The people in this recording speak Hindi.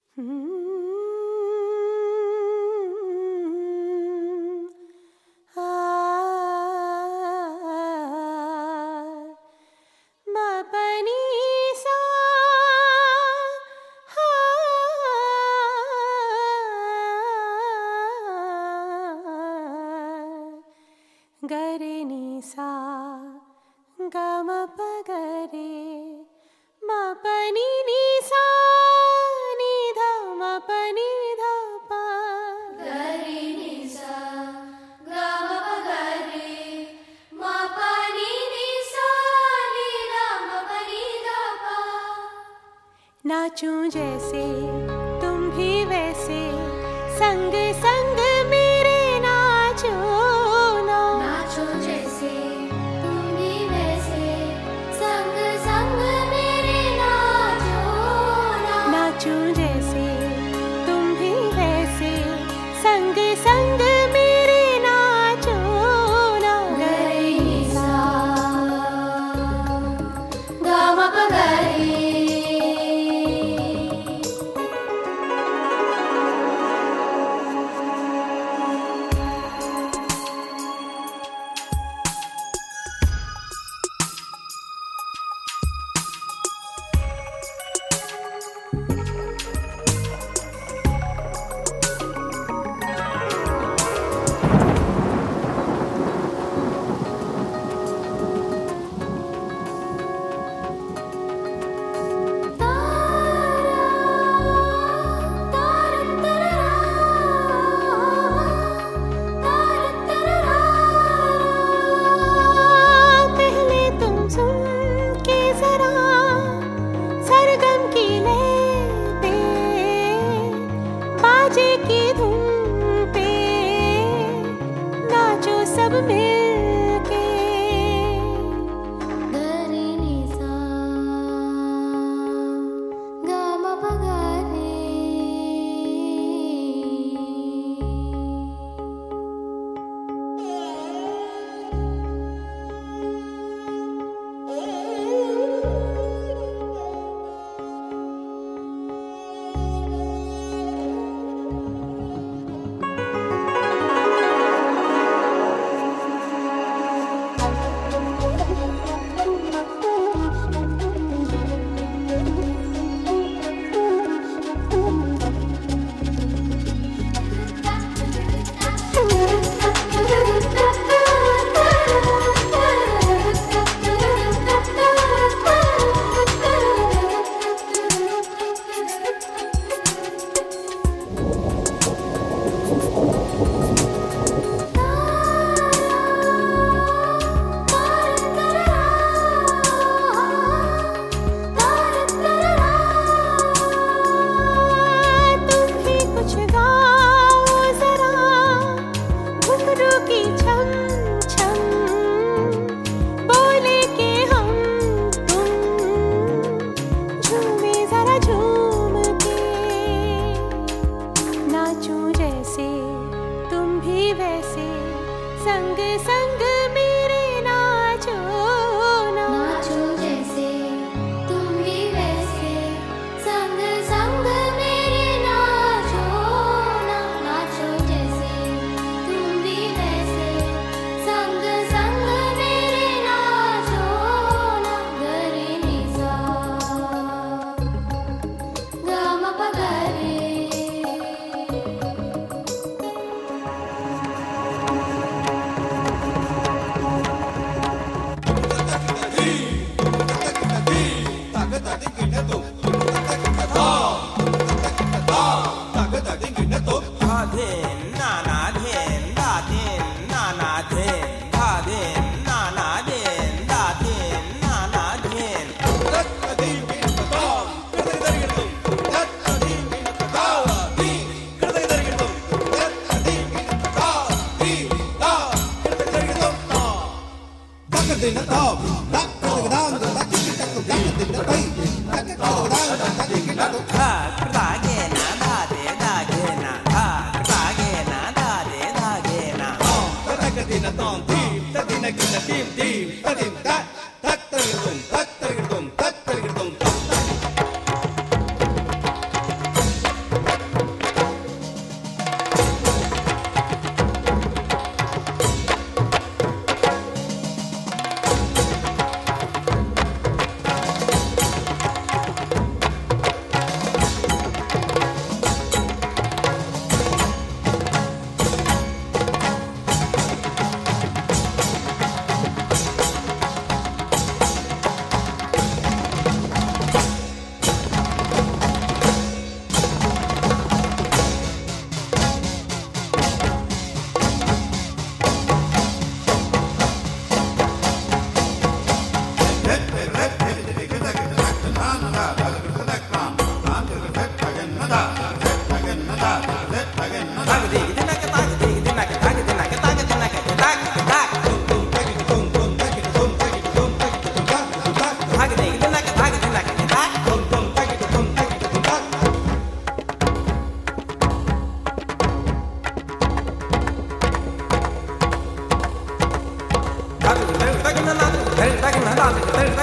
गरे नि सा ग म प ग रे म प नि नि सा नि ध म प नि ध प गरे नि सा ग म प ग रे म प नि नि सा नि ध म प नि ध प। नाचूं जैसे तुम भी वैसे संग संग मेरे नाचो ना। नाचो जैसे तुम भी वैसे संग संग मेरे नाचो ना। नाचूं जैसे तुम भी वैसे संग संग मेरे नाचो ना। गरे नि सा ग म प ग रे। की धुन पे नाचो सब मिलके। गरे नि सा ग म प ग रे। संग संग मेरे नाचो ना। नाचो जैसे तुम भी वैसे संग संग मेरे नाचो ना। नाचो जैसे तुम भी वैसे संग संग मेरे नाचो ना। गरे नि सा ग म प ग रे। तक न लाल, धर तक न लाल, धर